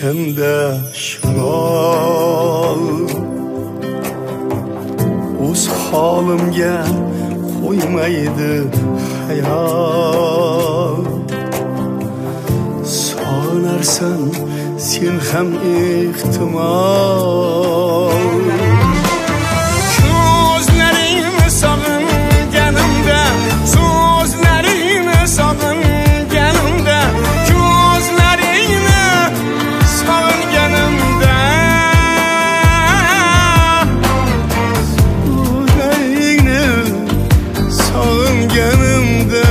tushganda shamol o'z holimga qo'ymaydi hayol. Sog'inarsan sen ham ehtimol. Ko'zlaringni sog'inganimda, so'zlaringni sog'inganimda, ko'zlaringni sog'inganimda, so'zlaringni sog'inganimda.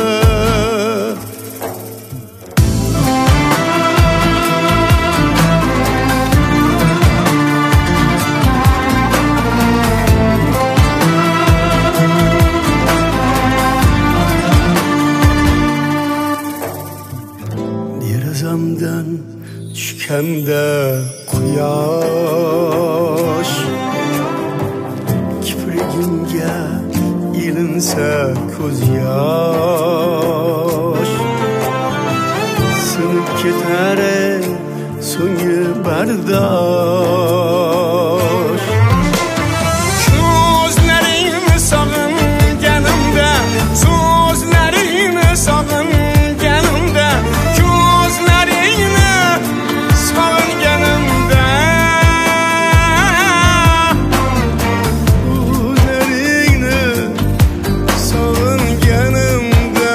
Derazamdan tushganda quyosh, kiprigimga ilinsa ko'z yosh, sinib ketar so'nggi bardosh. Ko'zlaringni sog'inganimda, so'zlaringni sog'inganimda, ko'zlaringni sog'inganimda, ko'zlaringni sog'inganimda.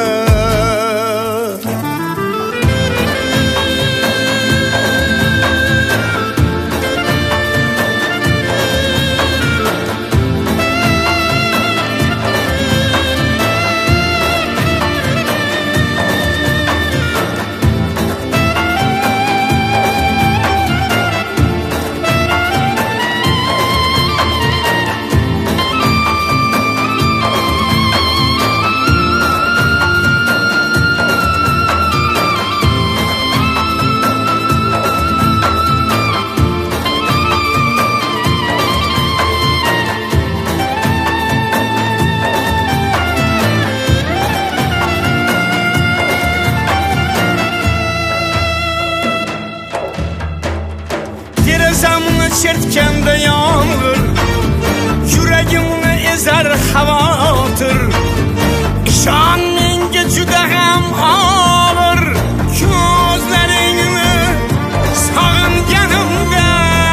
Derazamni chertkanda yomg'ir, yuragimni ezar xavotir. Ishon menga juda ham og'ir, ko'zlaringni sog'inganimda,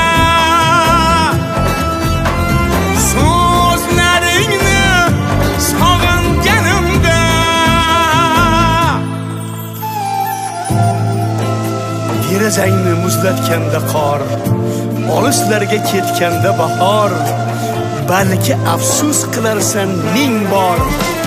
so'zlaringni sog'inganimda. Derazangni muzlatganda qor, olislarga ketganda bahor, balki afsus qilarsan ming bor.